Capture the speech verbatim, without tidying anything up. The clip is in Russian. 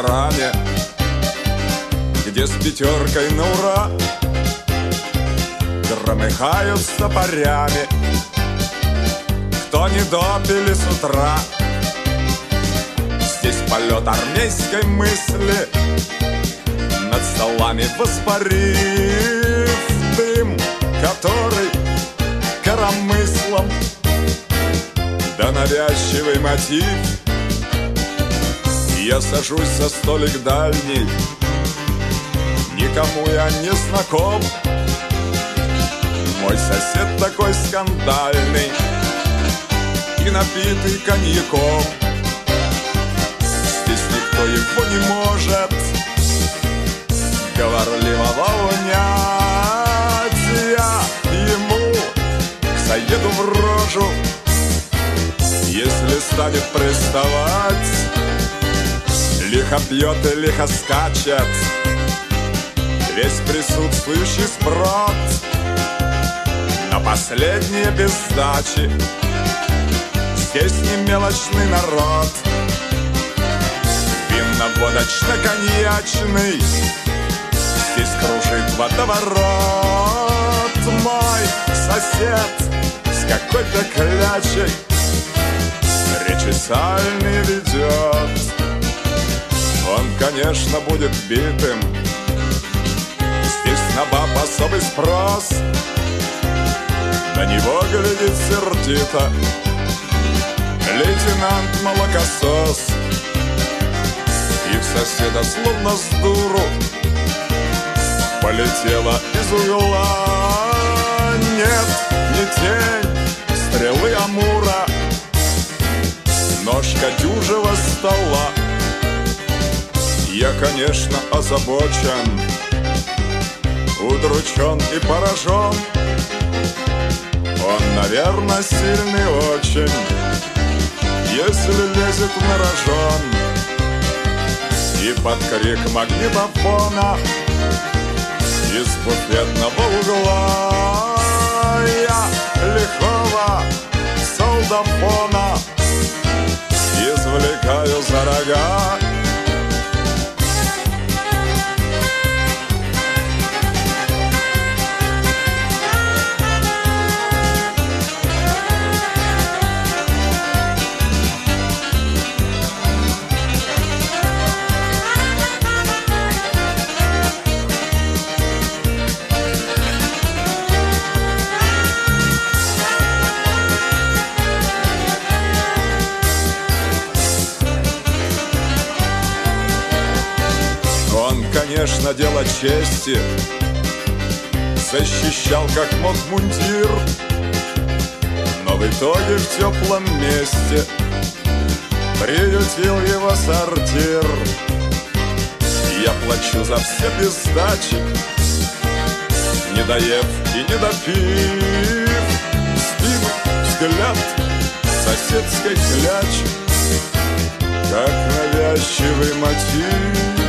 ресторане, где с пятеркой на ура громыхают с топорями, кто не допили с утра. Здесь полет армейской мысли, над столами воспарив дым, который коромыслом да навязчивый мотив. Я сажусь за столик дальний, никому я не знаком. Мой сосед такой скандальный и напитый коньяком. Здесь никто его не может говорливого унять. Я ему заеду в рожу, если станет приставать. Лихо пьет и лихо скачет весь присутствующий сброд. На последние без сдачи здесь не мелочный народ. Винно-водочно-коньячный здесь кружит водоворот. Мой сосед с какой-то клячей речи сальные ведет. Он, конечно, будет битым, здесь на баб особый спрос. На него глядит сердито лейтенант молокосос. И в соседа словно с дуру полетела из угла. Нет, не тень стрелы Амура, ножка дюжего стола. Я, конечно, озабочен, удручен и поражен. Он, наверное, сильный очень, если лезет на рожон. И под крик магнитофона из буфетного угла я лихого солдафона извлекаю за рога. Конечно, дело чести защищал как мог мундир, но в итоге в теплом месте приютил его сортир. Я плачу за все без сдачи, не доев и не допив. Спину, взгляд соседской клячи, как навязчивый мотив.